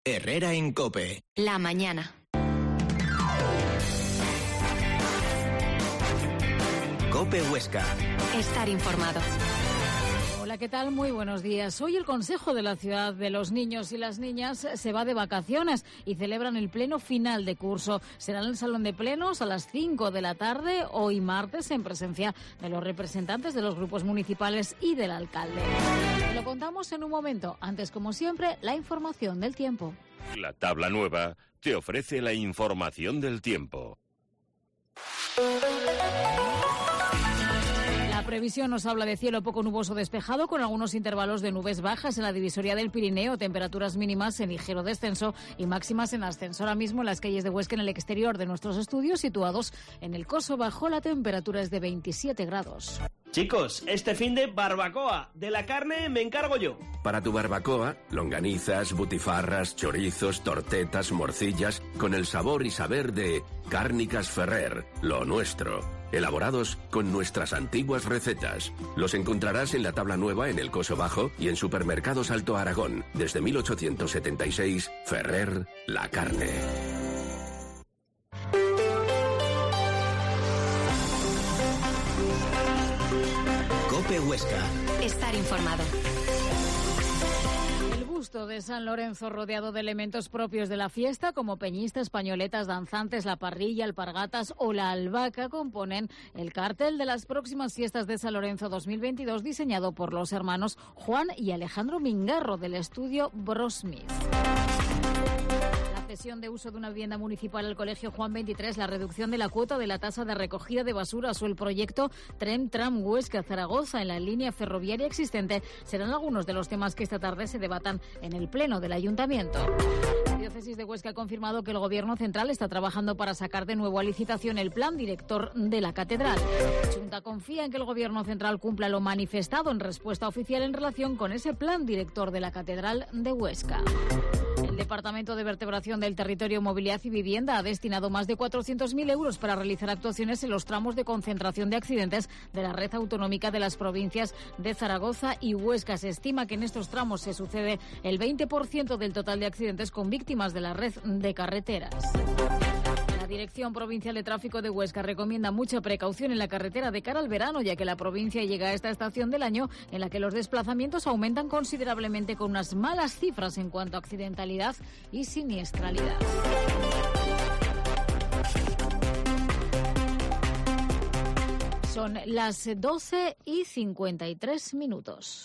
Herrera en COPE. La mañana. COPE Huesca. Estar informado. Hola, ¿qué tal? Muy buenos días. Hoy el Consejo de la Ciudad de los Niños y las Niñas se va de vacaciones y celebran el pleno final de curso. Será en el Salón de Plenos a las 5 de la tarde, hoy martes, en presencia de los representantes de los grupos municipales y del alcalde. Lo contamos en un momento. Antes, como siempre, la información del tiempo. La Tabla Nueva te ofrece la información del tiempo. La previsión nos habla de cielo poco nuboso despejado con algunos intervalos de nubes bajas en la divisoria del Pirineo, temperaturas mínimas en ligero descenso y máximas en ascenso. Ahora mismo en las calles de Huesca, en el exterior de nuestros estudios situados en el Coso Bajo, la temperatura es de 27 grados. Chicos, este fin de barbacoa. De la carne me encargo yo. Para tu barbacoa, longanizas, butifarras, chorizos, tortetas, morcillas, con el sabor y saber de Cárnicas Ferrer, lo nuestro. Elaborados con nuestras antiguas recetas. Los encontrarás en la Tabla Nueva en el Coso Bajo y en Supermercados Alto Aragón. Desde 1876, Ferrer, la carne. COPE Huesca. Estar informado. El busto de San Lorenzo, rodeado de elementos propios de la fiesta, como peñistas, pañoletas, danzantes, la parrilla, alpargatas o la albahaca, componen el cartel de las próximas fiestas de San Lorenzo 2022, diseñado por los hermanos Juan y Alejandro Mingarro, del estudio Brosmith. Cesión de uso de una vivienda municipal al Colegio Juan 23, la reducción de la cuota de la tasa de recogida de basuras o el proyecto Tren-Tram Huesca-Zaragoza en la línea ferroviaria existente serán algunos de los temas que esta tarde se debatan en el Pleno del Ayuntamiento. La Diócesis de Huesca ha confirmado que el Gobierno central está trabajando para sacar de nuevo a licitación el plan director de la Catedral. La Junta confía en que el Gobierno central cumpla lo manifestado en respuesta oficial en relación con ese plan director de la Catedral de Huesca. El Departamento de Vertebración del Territorio, Movilidad y Vivienda ha destinado más de 400.000 euros para realizar actuaciones en los tramos de concentración de accidentes de la red autonómica de las provincias de Zaragoza y Huesca. Se estima que en estos tramos se sucede el 20% del total de accidentes con víctimas de la red de carreteras. La Dirección Provincial de Tráfico de Huesca recomienda mucha precaución en la carretera de cara al verano, ya que la provincia llega a esta estación del año en la que los desplazamientos aumentan considerablemente, con unas malas cifras en cuanto a accidentalidad y siniestralidad. Son las 12:53.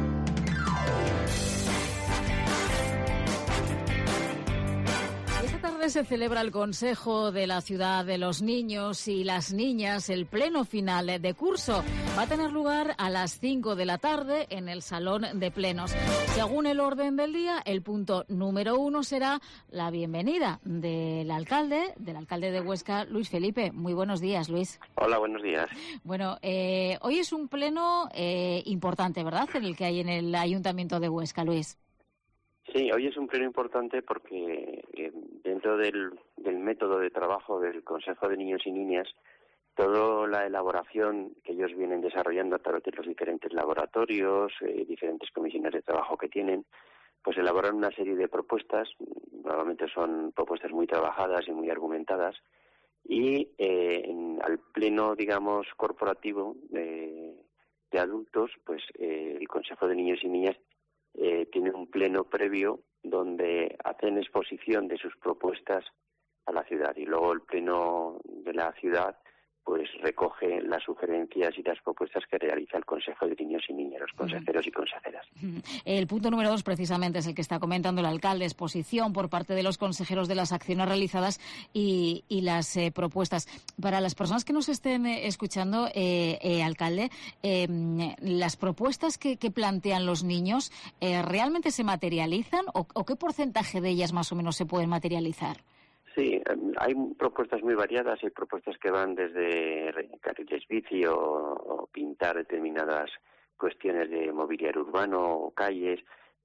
Esta tarde se celebra el Consejo de la Ciudad de los Niños y las Niñas, el pleno final de curso. Va a tener lugar a las 5 de la tarde en el Salón de Plenos. Según el orden del día, el punto número 1 será la bienvenida del alcalde de Huesca, Luis Felipe. Muy buenos días, Luis. Hola, buenos días. Bueno, hoy es un pleno importante, ¿verdad?, en el que hay en el Ayuntamiento de Huesca, Luis. Sí, hoy es un pleno importante porque dentro del método de trabajo del Consejo de Niños y Niñas, toda la elaboración que ellos vienen desarrollando a través de los diferentes laboratorios, diferentes comisiones de trabajo que tienen, pues elaboran una serie de propuestas. Normalmente son propuestas muy trabajadas y muy argumentadas, y al pleno, digamos, corporativo de adultos, pues el Consejo de Niños y Niñas tiene un pleno previo donde hacen exposición de sus propuestas a la ciudad, y luego el pleno de la ciudad pues recoge las sugerencias y las propuestas que realiza el Consejo de Niños y Niñas, los consejeros y consejeras. El punto número 2 precisamente es el que está comentando el alcalde, exposición por parte de los consejeros de las acciones realizadas y las propuestas. Para las personas que nos estén escuchando, alcalde, las propuestas que plantean los niños, ¿realmente se materializan o qué porcentaje de ellas más o menos se pueden materializar? Sí, hay propuestas muy variadas. Hay propuestas que van desde carriles bici o pintar determinadas cuestiones de mobiliario urbano o calles,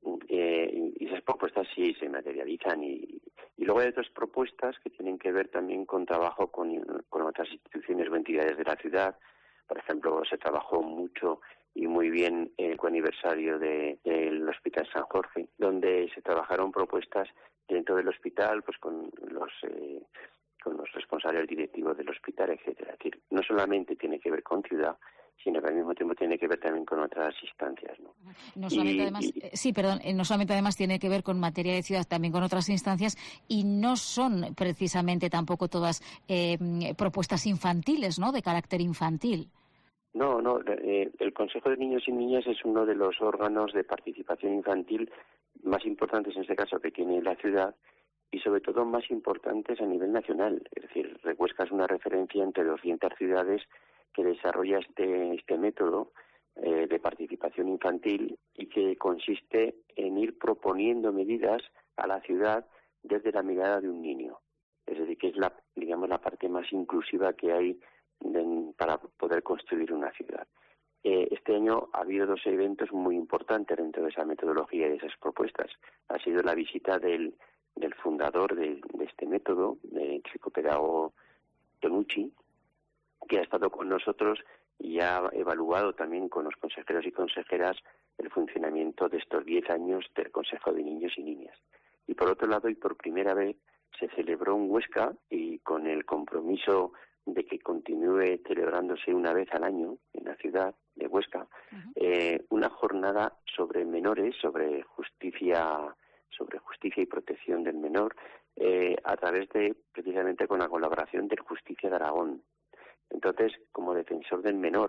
y esas propuestas sí se materializan. Y luego hay otras propuestas que tienen que ver también con trabajo con otras instituciones o entidades de la ciudad. Por ejemplo, se trabajó mucho y muy bien el aniversario del Hospital San Jorge, donde se trabajaron propuestas dentro del hospital, pues con los responsables directivos del hospital, etcétera. Es decir, no solamente tiene que ver con ciudad, sino que al mismo tiempo tiene que ver también con otras instancias, ¿no? No solamente además tiene que ver con materia de ciudad, también con otras instancias, y no son precisamente tampoco todas propuestas infantiles, ¿no?, de carácter infantil. No, el Consejo de Niños y Niñas es uno de los órganos de participación infantil más importantes en este caso que tiene la ciudad, y sobre todo más importantes a nivel nacional. Es decir, Huesca es una referencia entre 200 ciudades que desarrolla este método de participación infantil, y que consiste en ir proponiendo medidas a la ciudad desde la mirada de un niño. Es decir, que es la parte más inclusiva que hay para poder construir una ciudad. Este año ha habido 2 eventos muy importantes dentro de esa metodología y de esas propuestas. Ha sido la visita del fundador de este método, el psicopedagogo Tonucci, que ha estado con nosotros y ha evaluado también con los consejeros y consejeras el funcionamiento de estos 10 años del Consejo de Niños y Niñas. Y por otro lado, y por primera vez, se celebró en Huesca, y con el compromiso de que continúe celebrándose una vez al año en la ciudad de Huesca, una jornada sobre menores, sobre justicia y protección del menor, a través de, precisamente con la colaboración del Justicia de Aragón. Entonces, como defensor del menor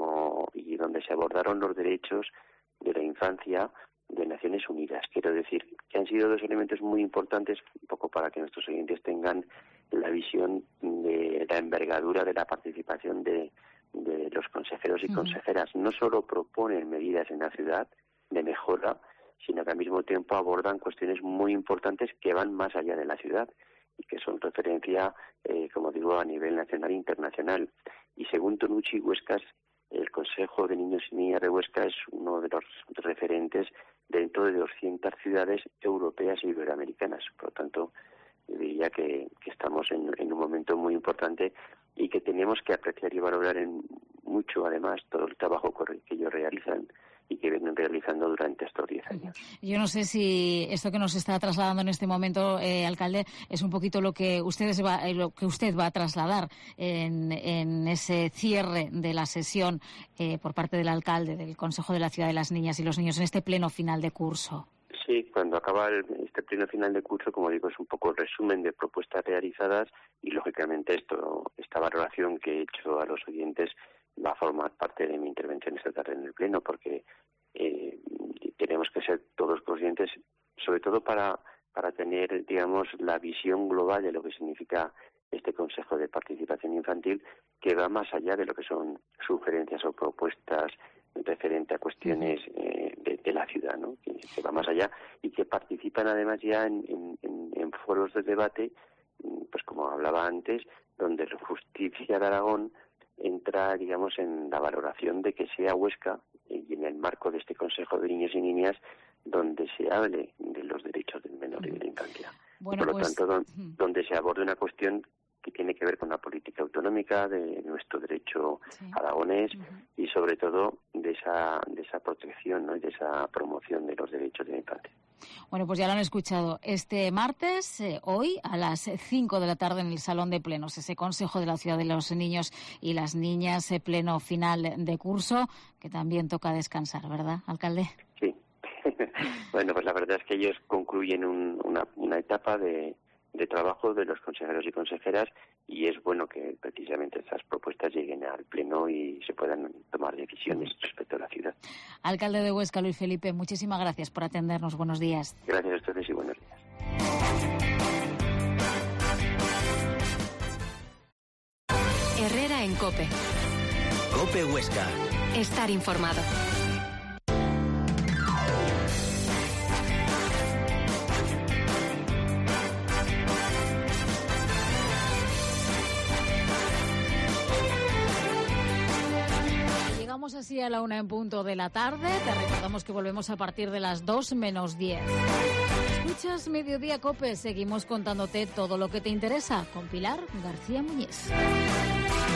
y donde se abordaron los derechos de la infancia de Naciones Unidas, quiero decir que han sido 2 elementos muy importantes, un poco para que nuestros oyentes tengan la visión de la envergadura de la participación de los consejeros y consejeras. No solo proponen medidas en la ciudad de mejora, sino que al mismo tiempo abordan cuestiones muy importantes que van más allá de la ciudad y que son referencia, como digo, a nivel nacional e internacional. Y según Tonucci, el Consejo de Niños y Niñas de Huesca es uno de los referentes dentro de 200 ciudades europeas y iberoamericanas. Por lo tanto, yo diría que estamos en un momento muy importante y que tenemos que apreciar y valorar mucho, además, todo el trabajo que ellos realizan y que vienen realizando durante estos 10 años. Yo no sé si esto que nos está trasladando en este momento, alcalde, es un poquito lo que usted va a trasladar en ese cierre de la sesión por parte del alcalde del Consejo de la Ciudad de las Niñas y los Niños en este pleno final de curso. Sí, cuando acaba este pleno final de curso, como digo, es un poco el resumen de propuestas realizadas y, lógicamente, esta valoración que he hecho a los oyentes va a formar parte de mi intervención esta tarde en el Pleno, porque tenemos que ser todos conscientes, sobre todo para tener, digamos, la visión global de lo que significa este Consejo de Participación Infantil, que va más allá de lo que son sugerencias o propuestas referente a cuestiones de la ciudad, ¿no? Que va más allá y que participan además ya en foros de debate, pues como hablaba antes, donde la Justicia de Aragón entra, digamos, en la valoración de que sea Huesca, y en el marco de este Consejo de Niños y Niñas, donde se hable de los derechos del menor y de la infancia. Bueno, por lo tanto, donde se aborde una cuestión que tiene que ver con la política autonómica de nuestro derecho aragonés y, sobre todo, de esa protección, ¿no?, y de esa promoción de los derechos de la infancia. Bueno, pues ya lo han escuchado. Este martes, hoy, a las 5 de la tarde en el Salón de Plenos, ese Consejo de la Ciudad de los Niños y las Niñas, pleno final de curso, que también toca descansar, ¿verdad, alcalde? Sí. Bueno, pues la verdad es que ellos concluyen una etapa de trabajo de los consejeros y consejeras, y es bueno que precisamente estas propuestas lleguen al Pleno y se puedan tomar decisiones respecto a la ciudad. Alcalde de Huesca, Luis Felipe, muchísimas gracias por atendernos. Buenos días. Gracias a ustedes y buenos días. Herrera en COPE. COPE Huesca. Estar informado. Llegamos así a la 1 en punto de la tarde. Te recordamos que volvemos a partir de las 2 menos 10. Escuchas Mediodía COPE. Seguimos contándote todo lo que te interesa con Pilar García Muñiz.